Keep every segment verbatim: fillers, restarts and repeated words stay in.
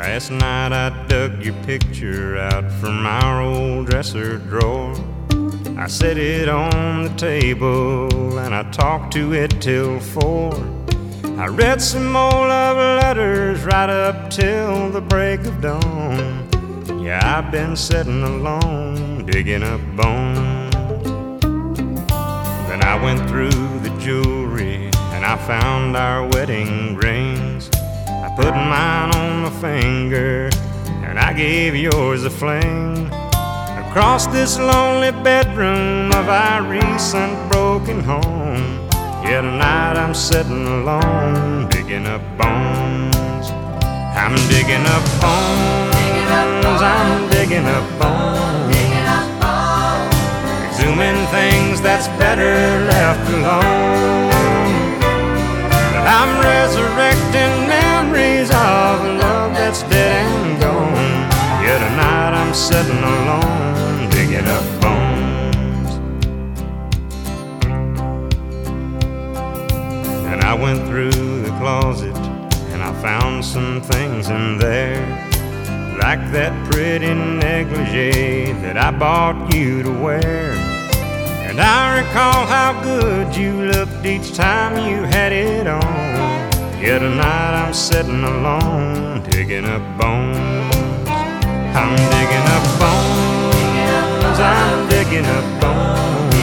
Last night I dug your picture out from our old dresser drawer. I set it on the table and I talked to it till four. I read some more love letters right up till the break of dawn. Yeah, I've been sitting alone, digging up bones. Then I went through the jewelry and I found our wedding rings. I put mine on my finger and I gave yours a fling. Across this lonely bedroom of our recent broken home, yeah, tonight I'm sitting alone, digging up bones. I'm digging up bones, I'm digging up bones, exhuming things that's better left alone. But I'm resurrecting memories of a love that's dead and gone. Yeah, tonight I'm sitting alone, digging up bones. And I went through the closet and I found some things in there, like that pretty negligee that I bought you to wear. And I recall how good you looked each time you had it on. Yeah, tonight I'm sitting alone, digging up bones. I'm digging up bones, I'm digging up bones,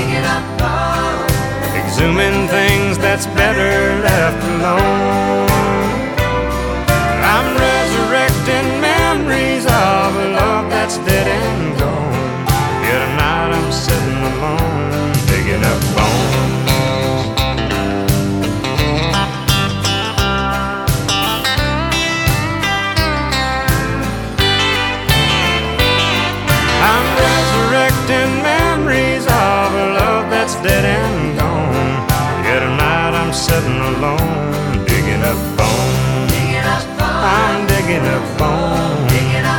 exhuming things that's better left alone. I'm resurrecting memories of a love that's dead and gone. Yeah, tonight I'm sitting alone, digging up bones. I'm resurrecting memories of a love that's dead and gone. Yeah, tonight I'm sitting alone, digging up bones. I'm digging up bones,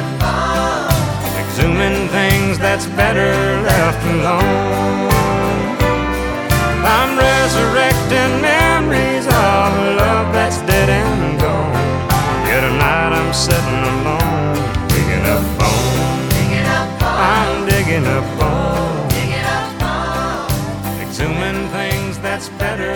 exhuming things that's better left alone. I'm resurrecting memories of a love that's dead and gone. Yeah, tonight I'm sitting alone, digging up bones. I'm digging up bones, exhuming things that's better